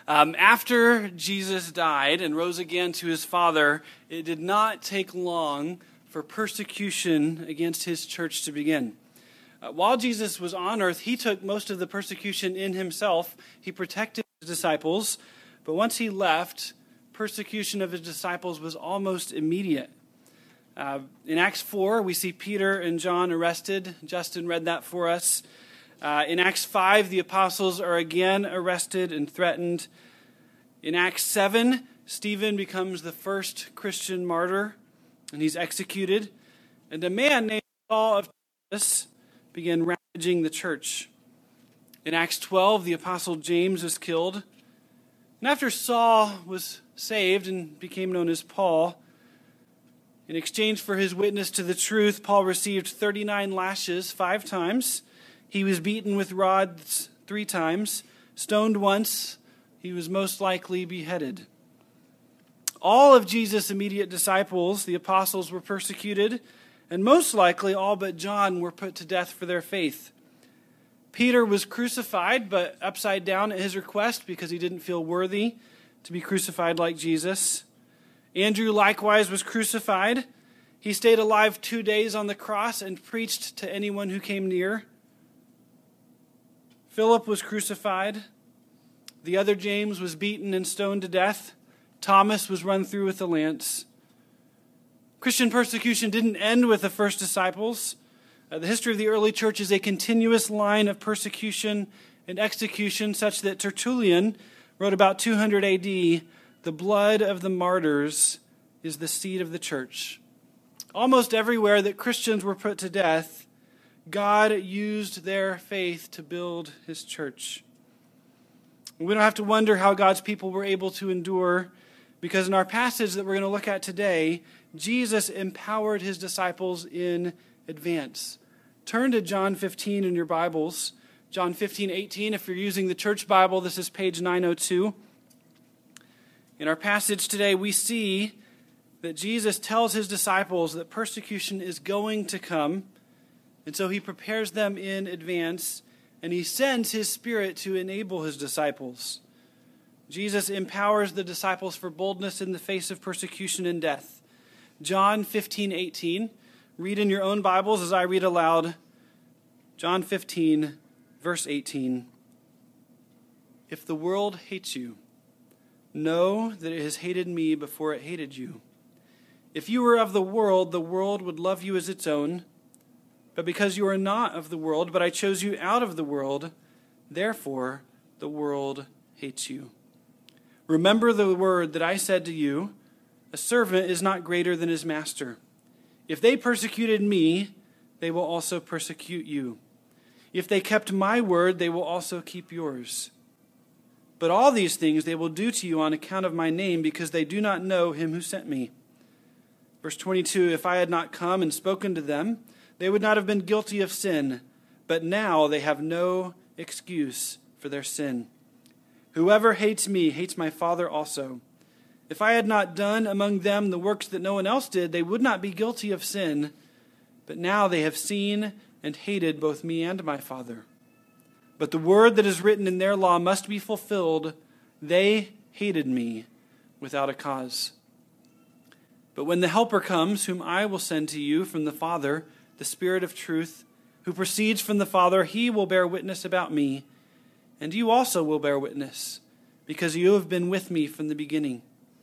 After Jesus died and rose again to his Father, it did not take long for persecution against his church to begin. While Jesus was on earth, he took most of the persecution in himself. He protected his disciples, but once he left, persecution of his disciples was almost immediate. In Acts 4, we see Peter and John arrested. Justin read that for us. In Acts 5, the apostles are again arrested and threatened. In Acts 7, Stephen becomes the first Christian martyr, and he's executed. And a man named Saul of Tarsus began ravaging the church. In Acts 12, the apostle James is killed. And after Saul was saved and became known as Paul, in exchange for his witness to the truth, Paul received 39 lashes 5 times. He was beaten with rods 3 times, stoned once. He was most likely beheaded. All of Jesus' immediate disciples, the apostles, were persecuted, and most likely all but John were put to death for their faith. Peter was crucified, but upside down at his request because he didn't feel worthy to be crucified like Jesus. Andrew likewise was crucified. He stayed alive 2 days on the cross and preached to anyone who came near. Philip was crucified. The other James was beaten and stoned to death. Thomas was run through with a lance. Christian persecution didn't end with the first disciples. The history of the early church is a continuous line of persecution and execution, such that Tertullian wrote about 200 AD, "The blood of the martyrs is the seed of the church." Almost everywhere that Christians were put to death, God used their faith to build his church. We don't have to wonder how God's people were able to endure, because in our passage that we're going to look at today, Jesus empowered his disciples in advance. Turn to John 15 in your Bibles. John 15:18. If you're using the church Bible, this is page 902. In our passage today, we see that Jesus tells his disciples that persecution is going to come, and so he prepares them in advance, and he sends his Spirit to enable his disciples. Jesus empowers the disciples for boldness in the face of persecution and death. John 15:18. Read in your own Bibles as I read aloud. John 15, verse 18. "If the world hates you, know that it has hated me before it hated you. If you were of the world would love you as its own. But because you are not of the world, but I chose you out of the world, therefore the world hates you. Remember the word that I said to you, a servant is not greater than his master. If they persecuted me, they will also persecute you. If they kept my word, they will also keep yours. But all these things they will do to you on account of my name, because they do not know him who sent me." Verse 22, "If I had not come and spoken to them, they would not have been guilty of sin, but now they have no excuse for their sin. Whoever hates me hates my Father also. If I had not done among them the works that no one else did, they would not be guilty of sin, but now they have seen and hated both me and my Father. But the word that is written in their law must be fulfilled. They hated me without a cause. But when the Helper comes, whom I will send to you from the Father, the Spirit of truth, who proceeds from the Father, he will bear witness about me, and you also will bear witness, because you have been with me from the beginning."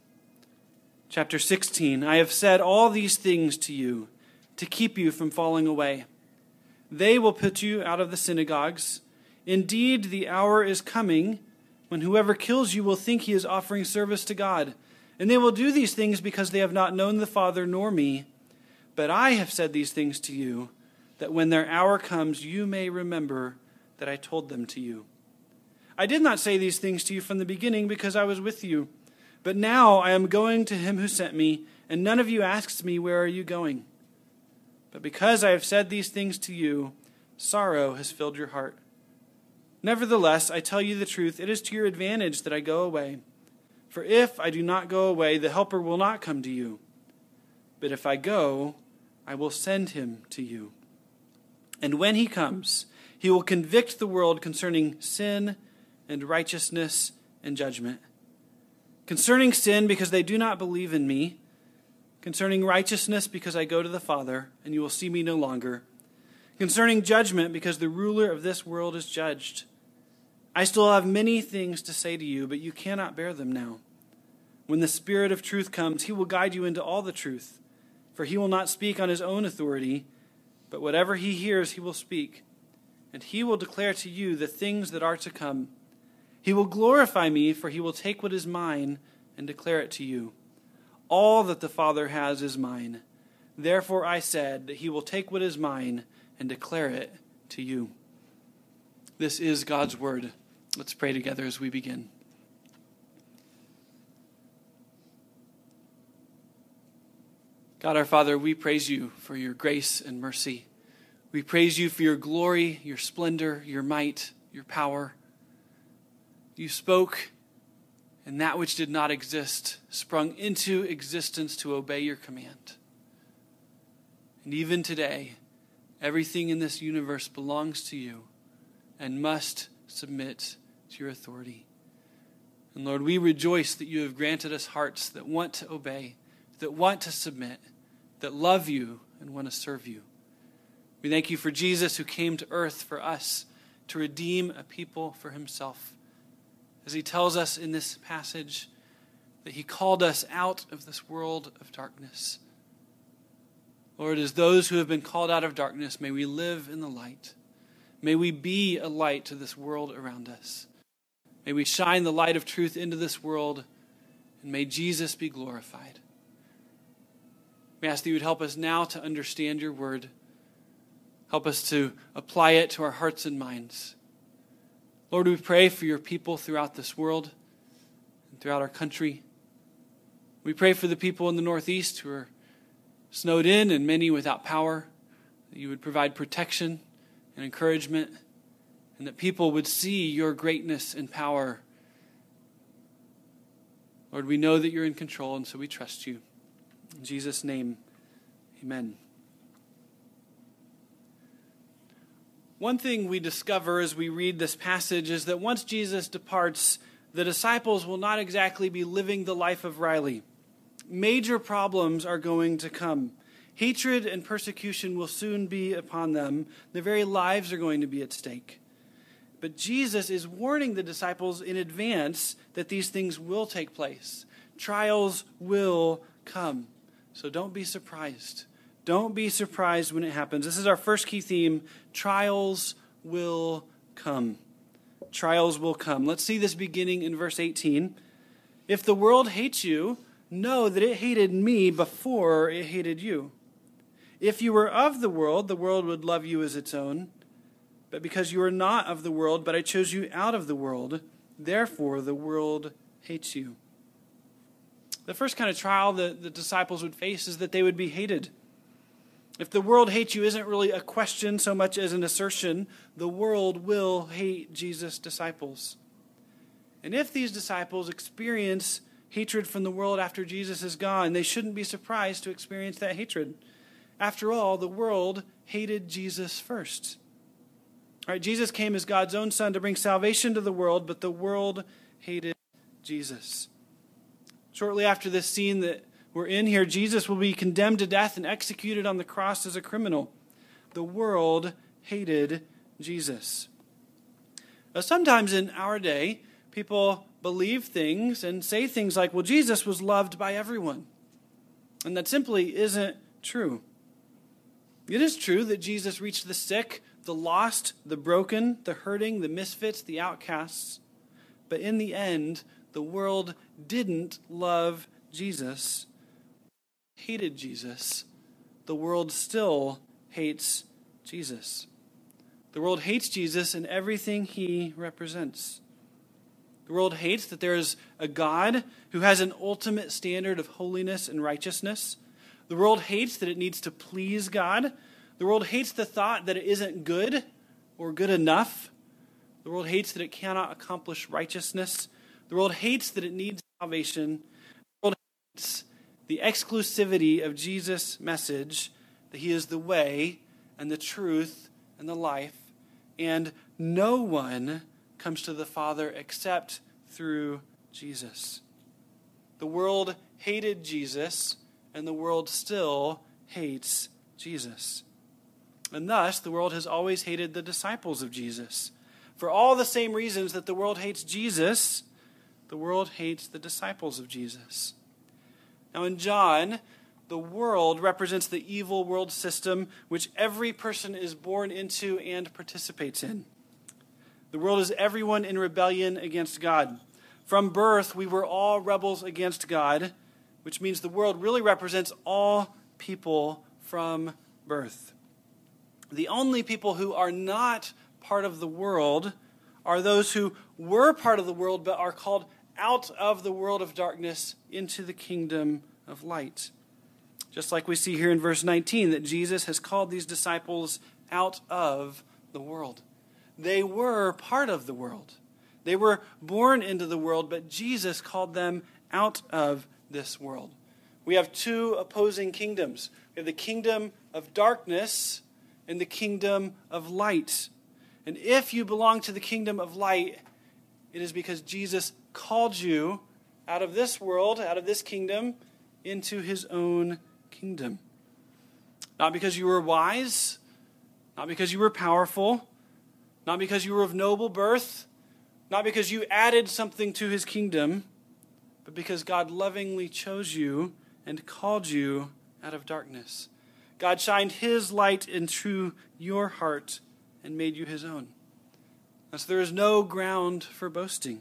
Chapter 16, "I have said all these things to you, to keep you from falling away. They will put you out of the synagogues. Indeed, the hour is coming when whoever kills you will think he is offering service to God. And they will do these things because they have not known the Father nor me. But I have said these things to you, that when their hour comes, you may remember that I told them to you. I did not say these things to you from the beginning because I was with you. But now I am going to him who sent me, and none of you asks me, 'Where are you going?' But because I have said these things to you, sorrow has filled your heart. Nevertheless, I tell you the truth, it is to your advantage that I go away. For if I do not go away, the Helper will not come to you. But if I go, I will send him to you. And when he comes, he will convict the world concerning sin and righteousness and judgment. Concerning sin, because they do not believe in me. Concerning righteousness, because I go to the Father, and you will see me no longer. Concerning judgment, because the ruler of this world is judged. I still have many things to say to you, but you cannot bear them now. When the Spirit of truth comes, he will guide you into all the truth. For he will not speak on his own authority, but whatever he hears he will speak. And he will declare to you the things that are to come. He will glorify me, for he will take what is mine and declare it to you. All that the Father has is mine. Therefore I said that he will take what is mine and declare it to you. This is God's word. Let's pray together as we begin. God our Father, we praise you for your grace and mercy. We praise you for your glory, your splendor, your might, your power. You spoke, and that which did not exist sprung into existence to obey your command. And even today, everything in this universe belongs to you and must submit to your authority. And Lord, we rejoice that you have granted us hearts that want to obey, that want to submit, that love you and want to serve you. We thank you for Jesus who came to earth for us to redeem a people for himself. As he tells us in this passage that he called us out of this world of darkness. Lord, as those who have been called out of darkness, may we live in the light. May we be a light to this world around us. May we shine the light of truth into this world, and may Jesus be glorified. We ask that you would help us now to understand your word. Help us to apply it to our hearts and minds. Lord, we pray for your people throughout this world and throughout our country. We pray for the people in the Northeast who are snowed in and many without power, that you would provide protection and encouragement, and that people would see your greatness and power. Lord, we know that you're in control, and so we trust you. In Jesus' name, amen. One thing we discover as we read this passage is that once Jesus departs, the disciples will not exactly be living the life of Riley. Major problems are going to come. Hatred and persecution will soon be upon them. Their very lives are going to be at stake. But Jesus is warning the disciples in advance that these things will take place. Trials will come. So don't be surprised. Don't be surprised when it happens. This is our first key theme. Trials will come. Trials will come. Let's see this beginning in verse 18. If the world hates you, know that it hated me before it hated you. If you were of the world would love you as its own. But because you are not of the world, but I chose you out of the world, therefore the world hates you. The first kind of trial that the disciples would face is that they would be hated. If the world hates you isn't really a question so much as an assertion. The world will hate Jesus' disciples. And if these disciples experience hatred from the world after Jesus is gone, they shouldn't be surprised to experience that hatred. After all, the world hated Jesus first. All right, Jesus came as God's own Son to bring salvation to the world, but the world hated Jesus. Shortly after this scene that we're in here, Jesus will be condemned to death and executed on the cross as a criminal. The world hated Jesus. Now, sometimes in our day, people believe things and say things like, well, Jesus was loved by everyone. And that simply isn't true. It is true that Jesus reached the sick, the lost, the broken, the hurting, the misfits, the outcasts. But in the end, the world didn't love Jesus, hated Jesus. The world still hates Jesus. The world hates Jesus and everything he represents. The world hates that there is a God who has an ultimate standard of holiness and righteousness. The world hates that it needs to please God. The world hates the thought that it isn't good or good enough. The world hates that it cannot accomplish righteousness. The world hates that it needs salvation. The world hates the exclusivity of Jesus' message, that he is the way and the truth and the life, and no one comes to the Father except through Jesus. The world hated Jesus, and the world still hates Jesus. And thus, the world has always hated the disciples of Jesus. For all the same reasons that the world hates Jesus, the world hates the disciples of Jesus. Now in John, the world represents the evil world system which every person is born into and participates in. The world is everyone in rebellion against God. From birth, we were all rebels against God, which means the world really represents all people from birth. The only people who are not part of the world are those who were part of the world but are called out of the world of darkness into the kingdom of light. Just like we see here in verse 19 that Jesus has called these disciples out of the world. They were part of the world. They were born into the world, but Jesus called them out of this world. We have two opposing kingdoms. We have the kingdom of darkness and the kingdom of light. And if you belong to the kingdom of light, it is because Jesus called you out of this world, out of this kingdom, into his own kingdom. Not because you were wise, not because you were powerful, not because you were of noble birth, not because you added something to his kingdom, but because God lovingly chose you and called you out of darkness. God shined his light into your heart and made you his own. And so there is no ground for boasting.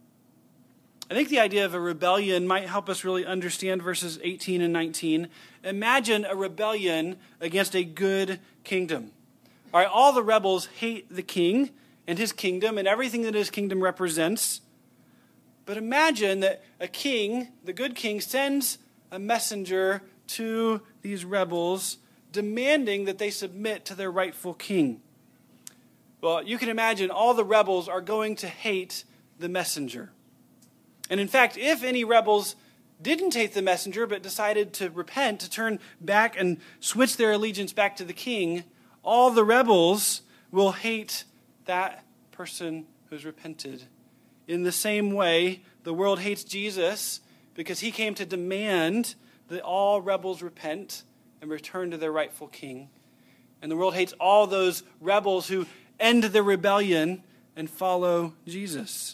I think the idea of a rebellion might help us really understand verses 18 and 19. Imagine a rebellion against a good kingdom. All right, all the rebels hate the king and his kingdom and everything that his kingdom represents. But imagine that a king, the good king, sends a messenger to these rebels demanding that they submit to their rightful king. Well, you can imagine all the rebels are going to hate the messenger. And in fact, if any rebels didn't hate the messenger but decided to repent, to turn back and switch their allegiance back to the king, all the rebels will hate that person who's repented. In the same way, the world hates Jesus because he came to demand that all rebels repent and return to their rightful king. And the world hates all those rebels who end their rebellion and follow Jesus.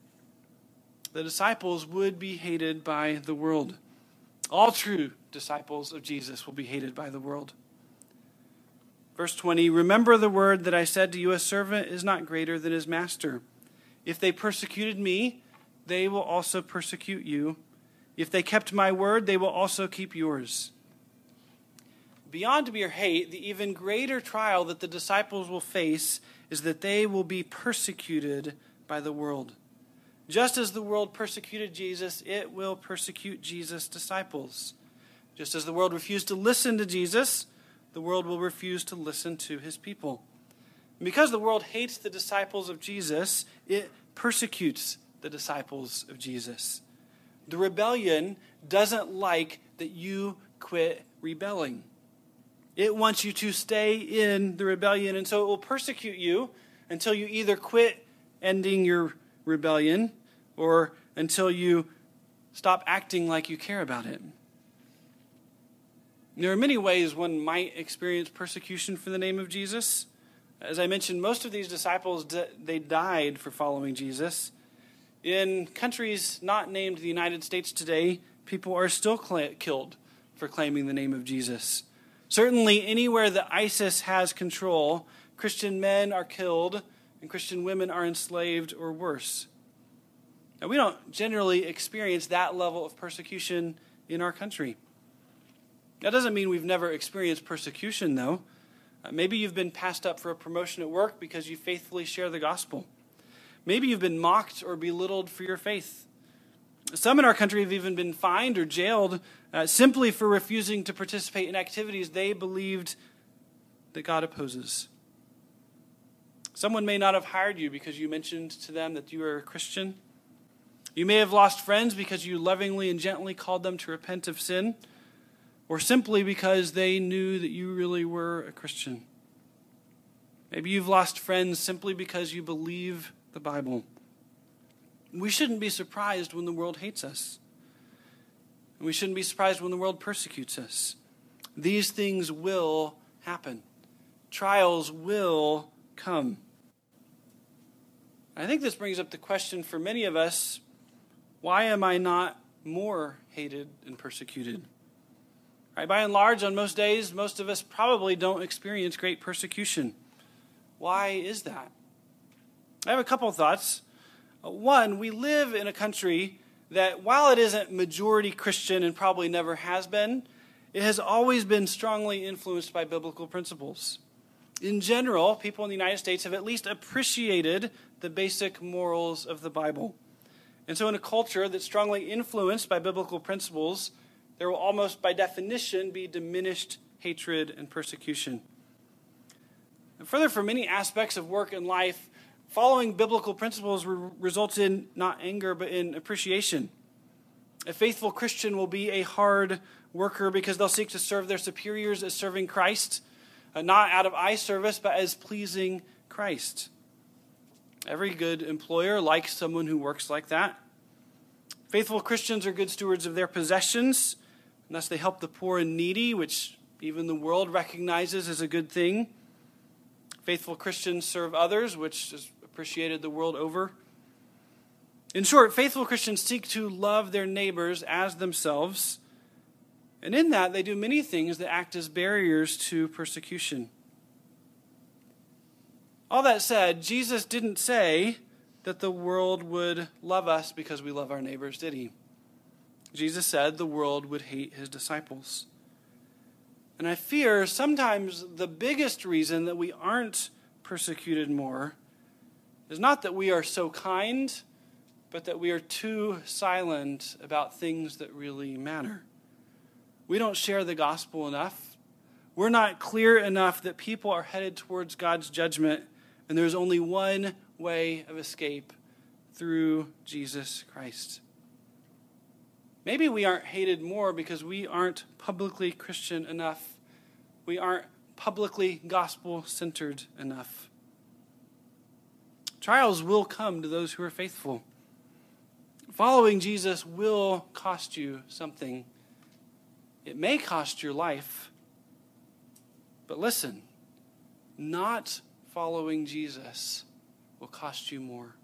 The disciples would be hated by the world. All true disciples of Jesus will be hated by the world. Verse 20, remember the word that I said to you, a servant is not greater than his master. If they persecuted me, they will also persecute you. If they kept my word, they will also keep yours. Beyond mere hate, the even greater trial that the disciples will face is that they will be persecuted by the world. Just as the world persecuted Jesus, it will persecute Jesus' disciples. Just as the world refused to listen to Jesus, the world will refuse to listen to his people. And because the world hates the disciples of Jesus, it persecutes the disciples of Jesus. The rebellion doesn't like that you quit rebelling. It wants you to stay in the rebellion, and so it will persecute you until you either quit ending your rebellion or until you stop acting like you care about it. There are many ways one might experience persecution for the name of Jesus. As I mentioned, most of these disciples, they died for following Jesus. In countries not named the United States today, people are still killed for claiming the name of Jesus. Certainly anywhere that ISIS has control, Christian men are killed and Christian women are enslaved or worse. Now, we don't generally experience that level of persecution in our country. That doesn't mean we've never experienced persecution, though. Maybe you've been passed up for a promotion at work because you faithfully share the gospel. Maybe you've been mocked or belittled for your faith. Some in our country have even been fined or jailed simply for refusing to participate in activities they believed that God opposes. Someone may not have hired you because you mentioned to them that you are a Christian. You may have lost friends because you lovingly and gently called them to repent of sin, or simply because they knew that you really were a Christian. Maybe you've lost friends simply because you believe the Bible. We shouldn't be surprised when the world hates us. And we shouldn't be surprised when the world persecutes us. These things will happen. Trials will come. I think this brings up the question for many of us, why am I not more hated and persecuted? Right, by and large, on most days, most of us probably don't experience great persecution. Why is that? I have a couple of thoughts. One, we live in a country that, while it isn't majority Christian and probably never has been, it has always been strongly influenced by biblical principles. In general, people in the United States have at least appreciated the basic morals of the Bible. And so in a culture that's strongly influenced by biblical principles, there will almost by definition be diminished hatred and persecution. And further, for many aspects of work and life, following biblical principles results in not anger, but in appreciation. A faithful Christian will be a hard worker because they'll seek to serve their superiors as serving Christ, not out of eye service, but as pleasing Christ. Every good employer likes someone who works like that. Faithful Christians are good stewards of their possessions, and thus they help the poor and needy, which even the world recognizes as a good thing. Faithful Christians serve others, which is appreciated the world over. In short, faithful Christians seek to love their neighbors as themselves, and in that they do many things that act as barriers to persecution. All that said, Jesus didn't say that the world would love us because we love our neighbors, did he? Jesus said the world would hate his disciples. And I fear sometimes the biggest reason that we aren't persecuted more is not that we are so kind, but that we are too silent about things that really matter. We don't share the gospel enough. We're not clear enough that people are headed towards God's judgment, and there's only one way of escape, through Jesus Christ. Maybe we aren't hated more because we aren't publicly Christian enough. We aren't publicly gospel-centered enough. Trials will come to those who are faithful. Following Jesus will cost you something. It may cost your life. But listen, not following Jesus will cost you more.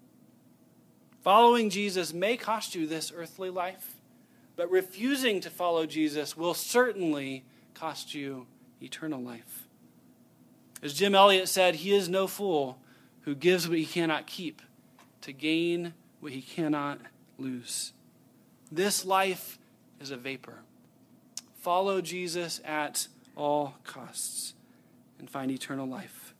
Following Jesus may cost you this earthly life, but refusing to follow Jesus will certainly cost you eternal life. As Jim Elliot said, he is no fool who gives what he cannot keep to gain what he cannot lose. This life is a vapor. Follow Jesus at all costs and find eternal life.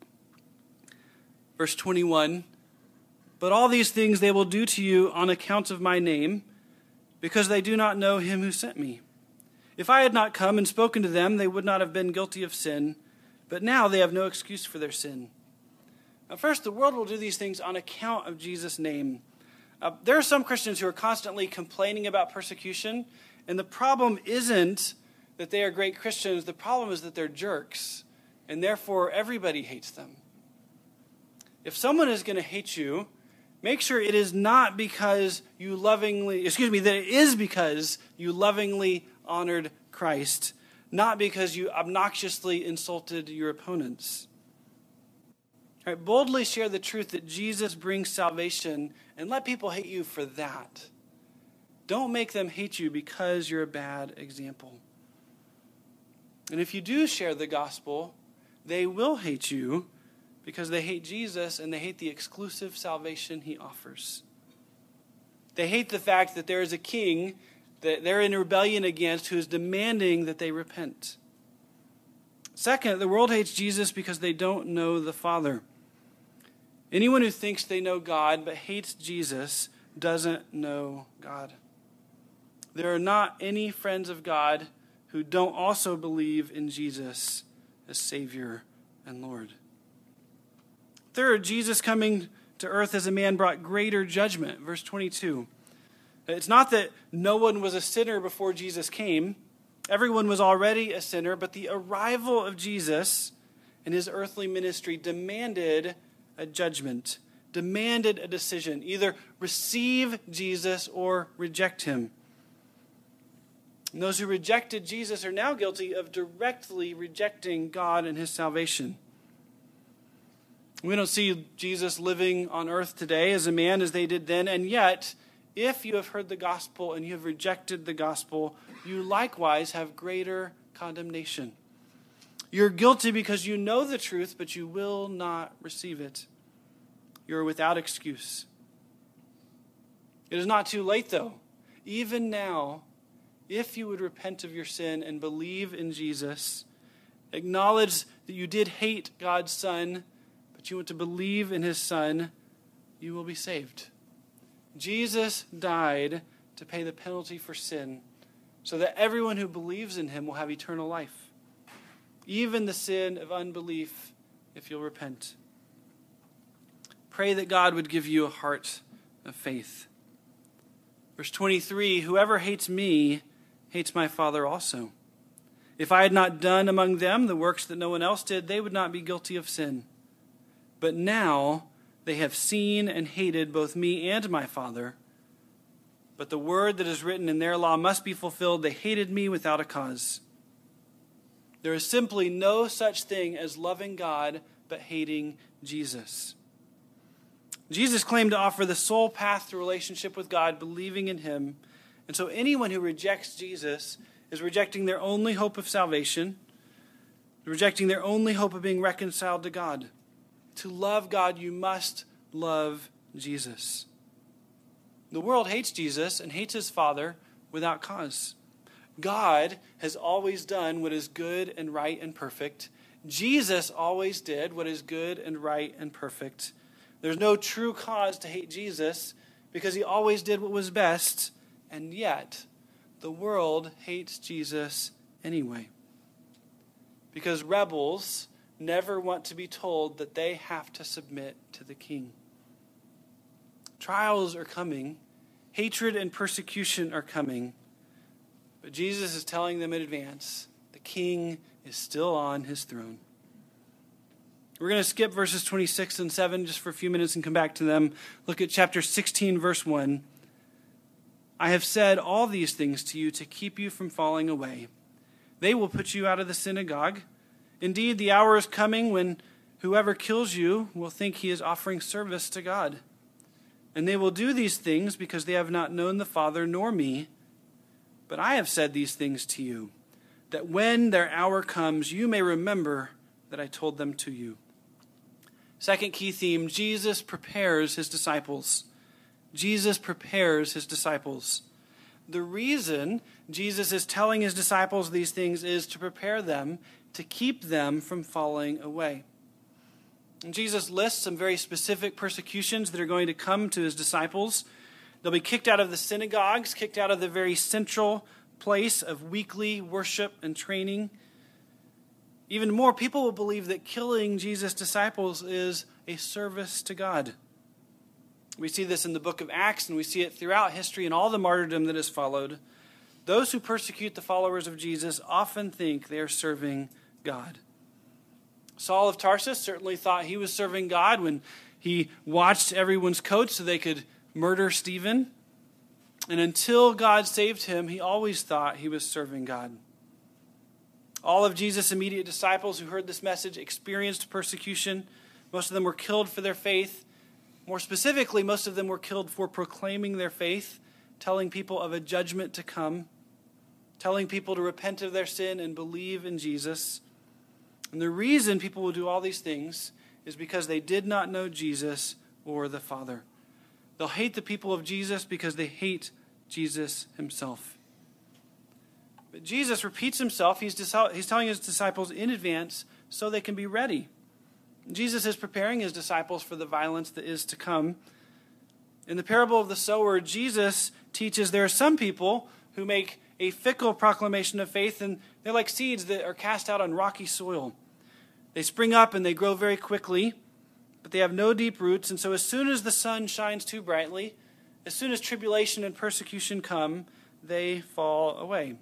Verse 21, but all these things they will do to you on account of my name, because they do not know him who sent me. If I had not come and spoken to them, they would not have been guilty of sin, but now they have no excuse for their sin. Now, first, the world will do these things on account of Jesus' name. There are some Christians who are constantly complaining about persecution, and the problem isn't that they are great Christians. The problem is that they're jerks, and therefore everybody hates them. If someone is going to hate you, make sure it is not because that it is because you lovingly honored Christ, not because you obnoxiously insulted your opponents. All right, boldly share the truth that Jesus brings salvation and let people hate you for that. Don't make them hate you because you're a bad example. And if you do share the gospel, they will hate you because they hate Jesus and they hate the exclusive salvation he offers. They hate the fact that there is a king that they're in rebellion against who is demanding that they repent. Second, the world hates Jesus because they don't know the Father. Anyone who thinks they know God but hates Jesus doesn't know God. There are not any friends of God who don't also believe in Jesus as Savior and Lord. Third, Jesus coming to earth as a man brought greater judgment. Verse 22. It's not that no one was a sinner before Jesus came. Everyone was already a sinner, but the arrival of Jesus and his earthly ministry demanded a judgment, demanded a decision. Either receive Jesus or reject him. And those who rejected Jesus are now guilty of directly rejecting God and his salvation. We don't see Jesus living on earth today as a man as they did then, and yet, if you have heard the gospel and you have rejected the gospel, you likewise have greater condemnation. You're guilty because you know the truth, but you will not receive it. You're without excuse. It is not too late, though. Even now, if you would repent of your sin and believe in Jesus, acknowledge that you did hate God's Son, but you want to believe in his Son, you will be saved. Jesus died to pay the penalty for sin, so that everyone who believes in him will have eternal life. Even the sin of unbelief, if you'll repent. Pray that God would give you a heart of faith. Verse 23, whoever hates me hates my Father also. If I had not done among them the works that no one else did, they would not be guilty of sin. But now they have seen and hated both me and my Father. But the word that is written in their law must be fulfilled. They hated me without a cause. There is simply no such thing as loving God but hating Jesus. Jesus claimed to offer the sole path to relationship with God, believing in him. And so anyone who rejects Jesus is rejecting their only hope of salvation, rejecting their only hope of being reconciled to God. To love God, you must love Jesus. The world hates Jesus and hates his Father without cause. God has always done what is good and right and perfect. Jesus always did what is good and right and perfect. There's no true cause to hate Jesus because he always did what was best, and yet the world hates Jesus anyway. Because rebels never want to be told that they have to submit to the king. Trials are coming. Hatred and persecution are coming. But Jesus is telling them in advance, the king is still on his throne. We're going to skip verses 26 and 7 just for a few minutes and come back to them. Look at chapter 16, verse 1. I have said all these things to you to keep you from falling away. They will put you out of the synagogue. Indeed, the hour is coming when whoever kills you will think he is offering service to God. And they will do these things because they have not known the Father nor me. But I have said these things to you, that when their hour comes, you may remember that I told them to you. Second key theme, Jesus prepares his disciples. Jesus prepares his disciples. The reason Jesus is telling his disciples these things is to prepare them, to keep them from falling away. And Jesus lists some very specific persecutions that are going to come to his disciples. They'll be kicked out of the synagogues, kicked out of the very central place of weekly worship and training. Even more, people will believe that killing Jesus' disciples is a service to God. We see this in the book of Acts, and we see it throughout history and all the martyrdom that has followed. Those who persecute the followers of Jesus often think they are serving God. Saul of Tarsus certainly thought he was serving God when he watched everyone's coats so they could murder Stephen. And until God saved him, he always thought he was serving God. All of Jesus' immediate disciples who heard this message experienced persecution. Most of them were killed for their faith. More specifically, most of them were killed for proclaiming their faith, telling people of a judgment to come, telling people to repent of their sin and believe in Jesus. And the reason people will do all these things is because they did not know Jesus or the Father. They'll hate the people of Jesus because they hate Jesus himself. But Jesus repeats himself. He's telling his disciples in advance so they can be ready. Jesus is preparing his disciples for the violence that is to come. In the parable of the sower, Jesus teaches there are some people who make a fickle proclamation of faith, and they're like seeds that are cast out on rocky soil. They spring up and they grow very quickly, but they have no deep roots, and so as soon as the sun shines too brightly, as soon as tribulation and persecution come, they fall away.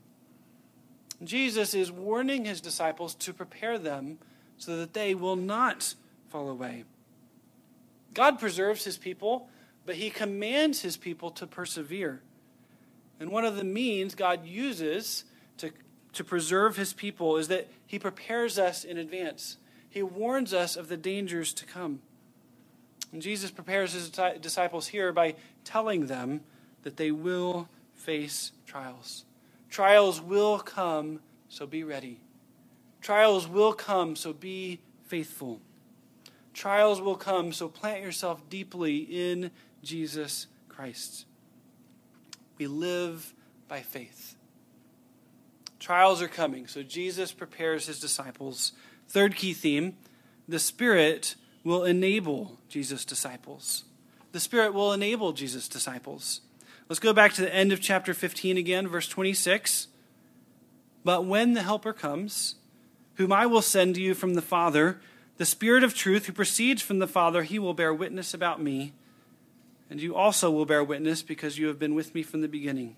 Jesus is warning his disciples to prepare them so that they will not fall away. God preserves his people, but he commands his people to persevere. And one of the means God uses to preserve his people is that he prepares us in advance. He warns us of the dangers to come. And Jesus prepares his disciples here by telling them that they will face trials. Trials will come, so be ready. Trials will come, so be faithful. Trials will come, so plant yourself deeply in Jesus Christ. We live by faith. Trials are coming, so Jesus prepares his disciples. Third key theme, the Spirit will enable Jesus' disciples. The Spirit will enable Jesus' disciples. Let's go back to the end of chapter 15 again, verse 26. But when the Helper comes, whom I will send to you from the Father, the Spirit of truth who proceeds from the Father, he will bear witness about me. And you also will bear witness because you have been with me from the beginning.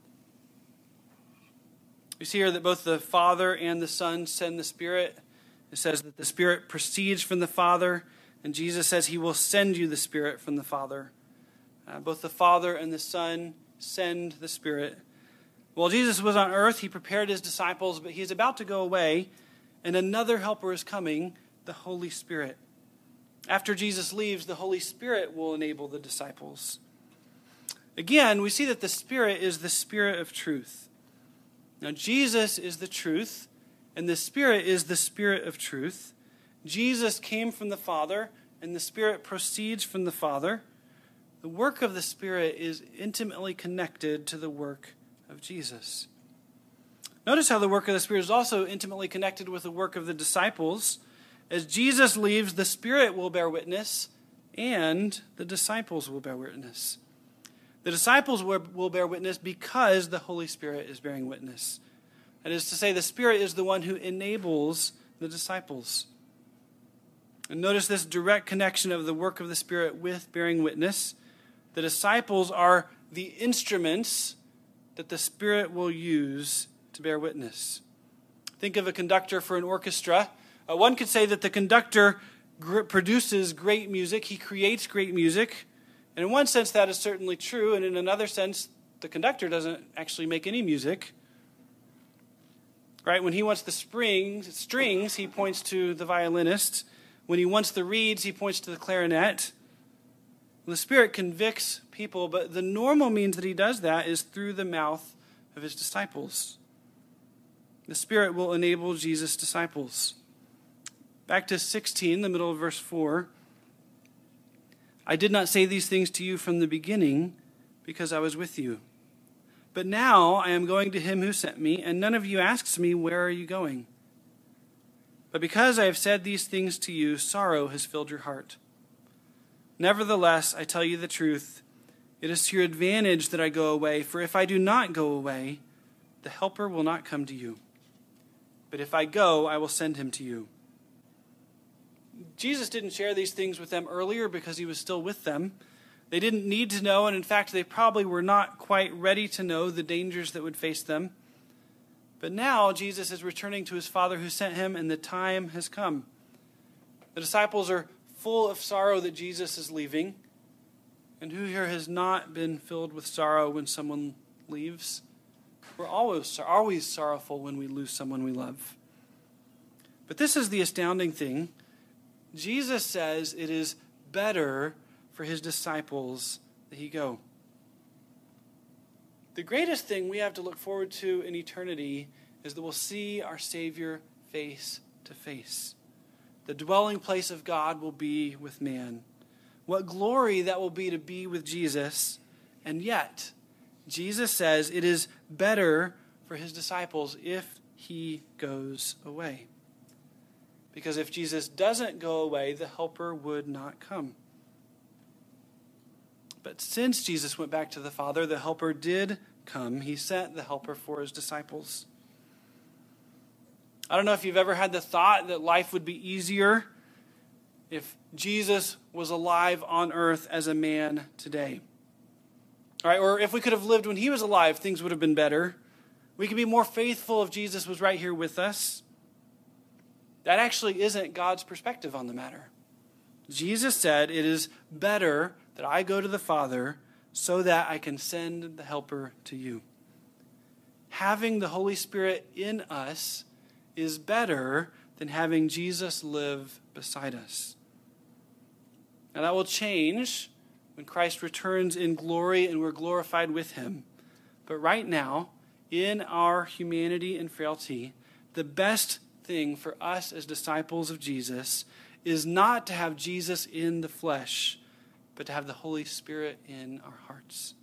We see here that both the Father and the Son send the Spirit. It says that the Spirit proceeds from the Father, and Jesus says he will send you the Spirit from the Father. Both the Father and the Son send the Spirit. While Jesus was on earth, he prepared his disciples, but he is about to go away, and another helper is coming, the Holy Spirit. After Jesus leaves, the Holy Spirit will enable the disciples. Again, we see that the Spirit is the Spirit of truth. Now, Jesus is the truth, and the Spirit is the Spirit of truth. Jesus came from the Father, and the Spirit proceeds from the Father. The work of the Spirit is intimately connected to the work of Jesus. Notice how the work of the Spirit is also intimately connected with the work of the disciples. As Jesus leaves, the Spirit will bear witness, and the disciples will bear witness. The disciples will bear witness because the Holy Spirit is bearing witness. That is to say, the Spirit is the one who enables the disciples. And notice this direct connection of the work of the Spirit with bearing witness. The disciples are the instruments that the Spirit will use to bear witness. Think of a conductor for an orchestra. One could say that the conductor produces great music. He creates great music. And in one sense, that is certainly true. And in another sense, the conductor doesn't actually make any music. Right? When he wants the strings, he points to the violinist. When he wants the reeds, he points to the clarinet. The Spirit convicts people, but the normal means that he does that is through the mouth of his disciples. The Spirit will enable Jesus' disciples. Back to 16, the middle of verse 4. I did not say these things to you from the beginning because I was with you. But now I am going to him who sent me, and none of you asks me, where are you going? But because I have said these things to you, sorrow has filled your heart. Nevertheless, I tell you the truth. It is to your advantage that I go away, for if I do not go away, the Helper will not come to you. But if I go, I will send him to you. Jesus didn't share these things with them earlier because he was still with them. They didn't need to know, and in fact, they probably were not quite ready to know the dangers that would face them. But now Jesus is returning to his Father who sent him, and the time has come. The disciples are full of sorrow that Jesus is leaving. And who here has not been filled with sorrow when someone leaves? We're always sorrowful when we lose someone we love. But this is the astounding thing. Jesus says it is better for his disciples that he go. The greatest thing we have to look forward to in eternity is that we'll see our Savior face to face. The dwelling place of God will be with man. What glory that will be to be with Jesus. And yet, Jesus says it is better for his disciples if he goes away. Because if Jesus doesn't go away, the Helper would not come. But since Jesus went back to the Father, the Helper did come. He sent the Helper for his disciples. I don't know if you've ever had the thought that life would be easier if Jesus was alive on earth as a man today. All right, or if we could have lived when he was alive, things would have been better. We could be more faithful if Jesus was right here with us. That actually isn't God's perspective on the matter. Jesus said, "It is better that I go to the Father so that I can send the Helper to you." Having the Holy Spirit in us is better than having Jesus live beside us. Now that will change when Christ returns in glory and we're glorified with him. But right now, in our humanity and frailty, the best thing for us as disciples of Jesus is not to have Jesus in the flesh, but to have the Holy Spirit in our hearts.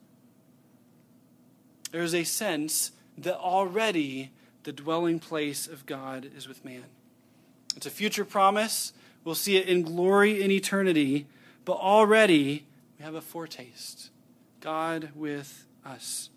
There is a sense that already the dwelling place of God is with man. It's a future promise. We'll see it in glory in eternity, but already we have a foretaste. God with us.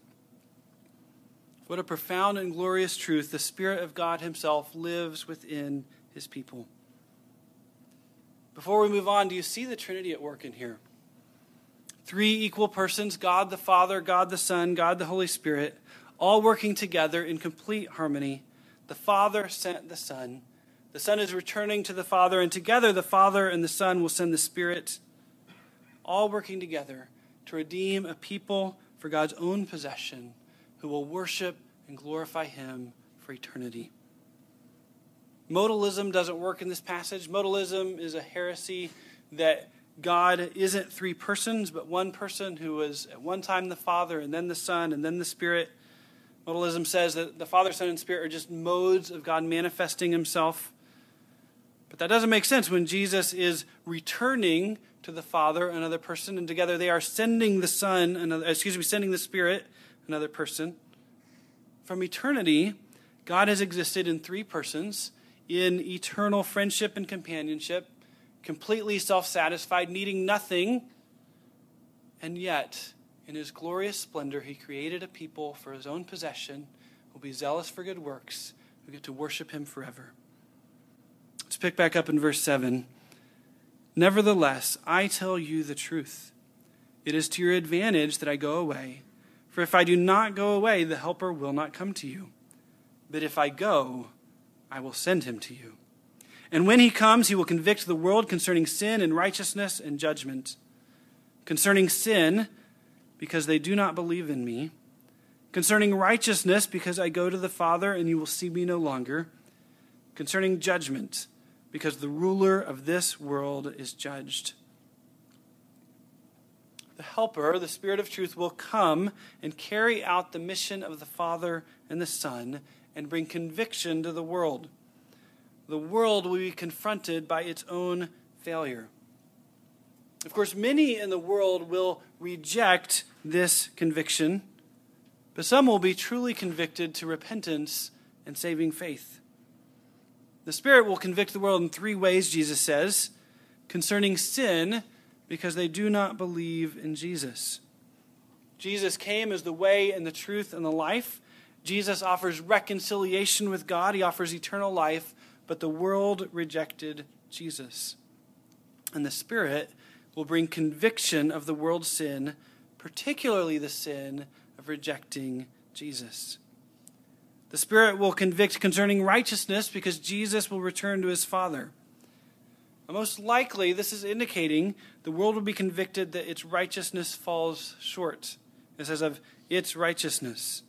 What a profound and glorious truth. The Spirit of God himself lives within his people. Before we move on, do you see the Trinity at work in here? Three equal persons, God the Father, God the Son, God the Holy Spirit, all working together in complete harmony. The Father sent the Son. The Son is returning to the Father, and together the Father and the Son will send the Spirit, all working together to redeem a people for God's own possession who will worship and glorify him for eternity. Modalism doesn't work in this passage. Modalism is a heresy that God isn't three persons, but one person who was at one time the Father and then the Son and then the Spirit. Modalism says that the Father, Son, and Spirit are just modes of God manifesting himself. But that doesn't make sense when Jesus is returning to the Father, another person, and together they are sending the sending the Spirit, another person. From eternity, God has existed in three persons in eternal friendship and companionship, completely self-satisfied, needing nothing, and yet, in his glorious splendor, he created a people for his own possession, who will be zealous for good works, who get to worship him forever. Let's pick back up in verse 7. "Nevertheless, I tell you the truth. It is to your advantage that I go away. For if I do not go away, the Helper will not come to you. But if I go, I will send him to you. And when he comes, he will convict the world concerning sin and righteousness and judgment. Concerning sin, because they do not believe in me. Concerning righteousness, because I go to the Father and you will see me no longer. Concerning judgment, because the ruler of this world is judged." The Helper, the Spirit of truth, will come and carry out the mission of the Father and the Son and bring conviction to the world. The world will be confronted by its own failure. Of course, many in the world will reject this conviction, but some will be truly convicted to repentance and saving faith. The Spirit will convict the world in three ways, Jesus says. Concerning sin, because they do not believe in Jesus. Jesus came as the way and the truth and the life. Jesus offers reconciliation with God. He offers eternal life, but the world rejected Jesus. And the Spirit will bring conviction of the world's sin, particularly the sin of rejecting Jesus. The Spirit will convict concerning righteousness because Jesus will return to his Father. Most likely, this is indicating the world will be convicted that its righteousness falls short. It says of its righteousness.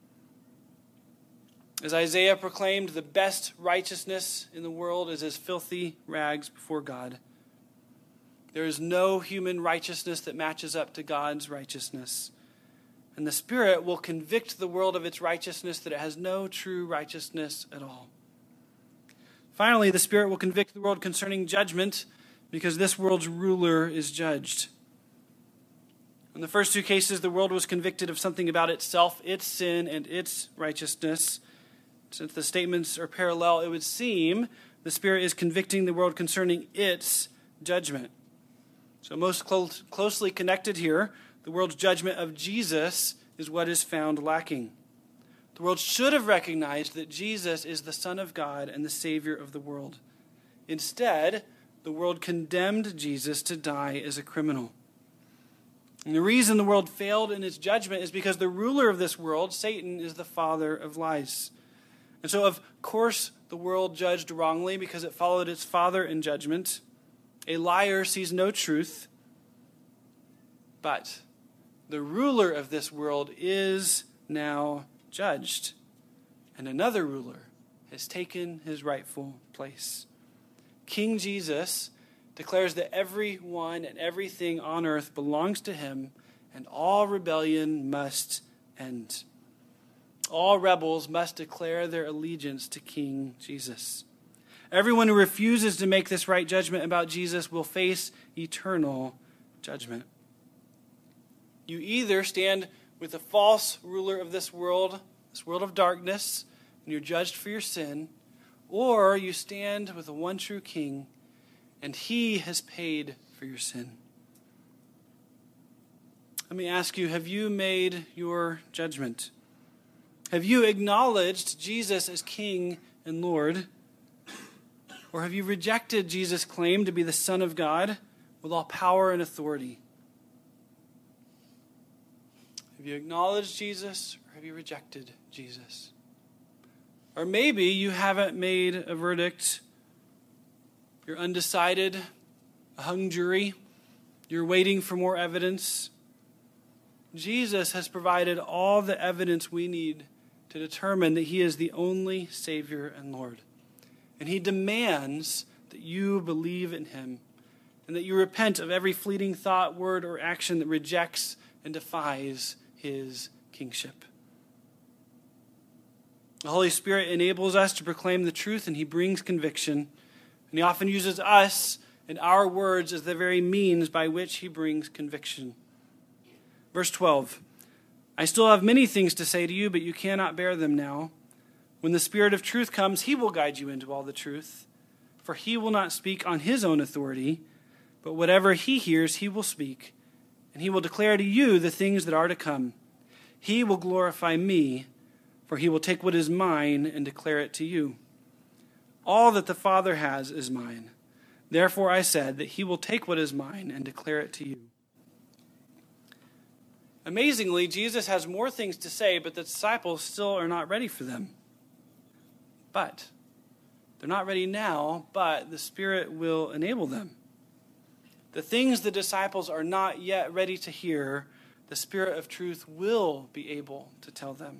As Isaiah proclaimed, the best righteousness in the world is as filthy rags before God. There is no human righteousness that matches up to God's righteousness. And the Spirit will convict the world of its righteousness, that it has no true righteousness at all. Finally, the Spirit will convict the world concerning judgment, because this world's ruler is judged. In the first two cases, the world was convicted of something about itself, its sin, and its righteousness. Since the statements are parallel, it would seem the Spirit is convicting the world concerning its judgment. So most closely connected here, the world's judgment of Jesus is what is found lacking. The world should have recognized that Jesus is the Son of God and the Savior of the world. Instead, the world condemned Jesus to die as a criminal. And the reason the world failed in its judgment is because the ruler of this world, Satan, is the father of lies. And so, of course, the world judged wrongly because it followed its father in judgment. A liar sees no truth, but the ruler of this world is now judged, and another ruler has taken his rightful place. King Jesus declares that everyone and everything on earth belongs to him, and all rebellion must end. All rebels must declare their allegiance to King Jesus. Everyone who refuses to make this right judgment about Jesus will face eternal judgment. You either stand with the false ruler of this world of darkness, and you're judged for your sin, or you stand with the one true King, and he has paid for your sin. Let me ask you, have you made your judgment? Have you acknowledged Jesus as King and Lord? Or have you rejected Jesus' claim to be the Son of God with all power and authority? Have you acknowledged Jesus, or have you rejected Jesus? Or maybe you haven't made a verdict. You're undecided, a hung jury. You're waiting for more evidence. Jesus has provided all the evidence we need to determine that he is the only Savior and Lord. And he demands that you believe in him and that you repent of every fleeting thought, word, or action that rejects and defies his kingship. The Holy Spirit enables us to proclaim the truth, and he brings conviction. And he often uses us and our words as the very means by which he brings conviction. Verse 12, I still have many things to say to you, but you cannot bear them now. When the Spirit of truth comes, he will guide you into all the truth. For he will not speak on his own authority, but whatever he hears, he will speak. And he will declare to you the things that are to come. He will glorify me, for he will take what is mine and declare it to you. All that the Father has is mine. Therefore I said that he will take what is mine and declare it to you. Amazingly, Jesus has more things to say, but the disciples still are not ready for them. But they're not ready now, but the Spirit will enable them. The things the disciples are not yet ready to hear, the Spirit of truth will be able to tell them.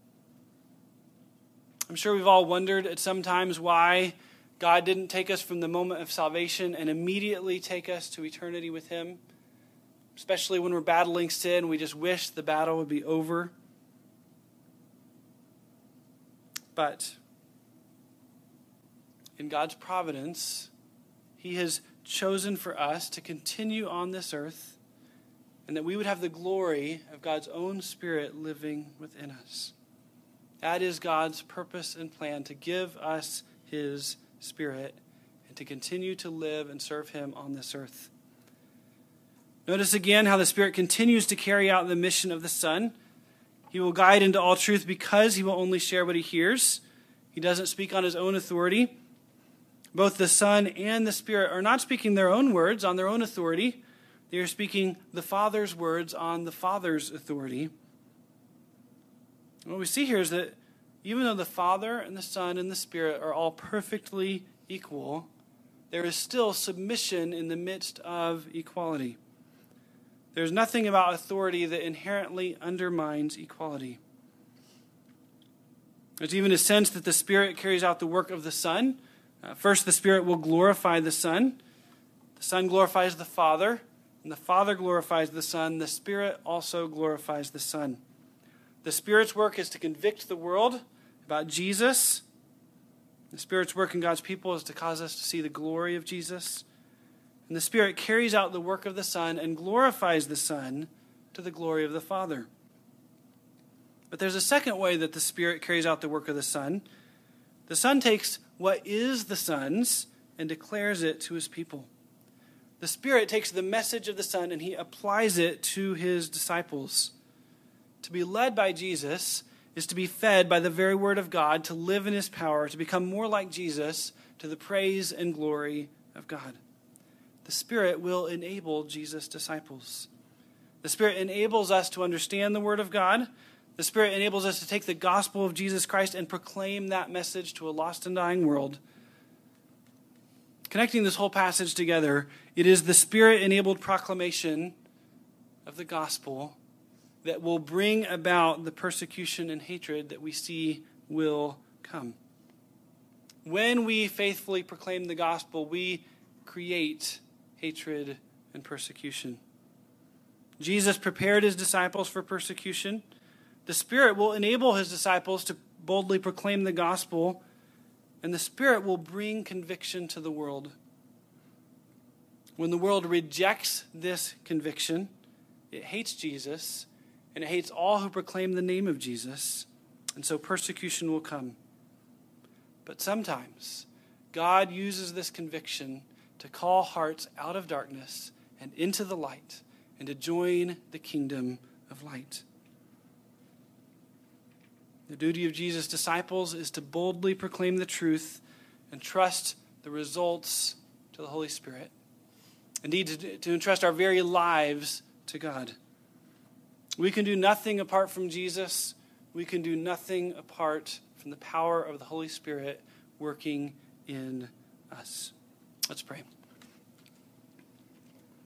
I'm sure we've all wondered at some times why God didn't take us from the moment of salvation and immediately take us to eternity with him. Especially when we're battling sin, we just wish the battle would be over. But in God's providence, he has chosen for us to continue on this earth, and that we would have the glory of God's own Spirit living within us. That is God's purpose and plan, to give us his Spirit and to continue to live and serve him on this earth. Notice again how the Spirit continues to carry out the mission of the Son. He will guide into all truth because he will only share what he hears. He doesn't speak on his own authority. Both the Son and the Spirit are not speaking their own words on their own authority. They are speaking the Father's words on the Father's authority. And what we see here is that even though the Father and the Son and the Spirit are all perfectly equal, there is still submission in the midst of equality. There's nothing about authority that inherently undermines equality. There's even a sense that the Spirit carries out the work of the Son. First, the Spirit will glorify the Son. The Son glorifies the Father, and the Father glorifies the Son. The Spirit also glorifies the Son. The Spirit's work is to convict the world about Jesus. The Spirit's work in God's people is to cause us to see the glory of Jesus. And the Spirit carries out the work of the Son and glorifies the Son to the glory of the Father. But there's a second way that the Spirit carries out the work of the Son. The Son takes what is the Son's and declares it to his people. The Spirit takes the message of the Son and he applies it to his disciples. To be led by Jesus is to be fed by the very word of God, to live in his power, to become more like Jesus, to the praise and glory of God. The Spirit will enable Jesus' disciples. The Spirit enables us to understand the Word of God. The Spirit enables us to take the gospel of Jesus Christ and proclaim that message to a lost and dying world. Connecting this whole passage together, it is the Spirit-enabled proclamation of the gospel that will bring about the persecution and hatred that we see will come. When we faithfully proclaim the gospel, we create hatred and persecution. Jesus prepared his disciples for persecution. The Spirit will enable his disciples to boldly proclaim the gospel, and the Spirit will bring conviction to the world. When the world rejects this conviction, it hates Jesus, and it hates all who proclaim the name of Jesus, and so persecution will come. But sometimes God uses this conviction to call hearts out of darkness and into the light, and to join the kingdom of light. The duty of Jesus' disciples is to boldly proclaim the truth and trust the results to the Holy Spirit. Indeed, to entrust our very lives to God. We can do nothing apart from Jesus. We can do nothing apart from the power of the Holy Spirit working in us. Let's pray.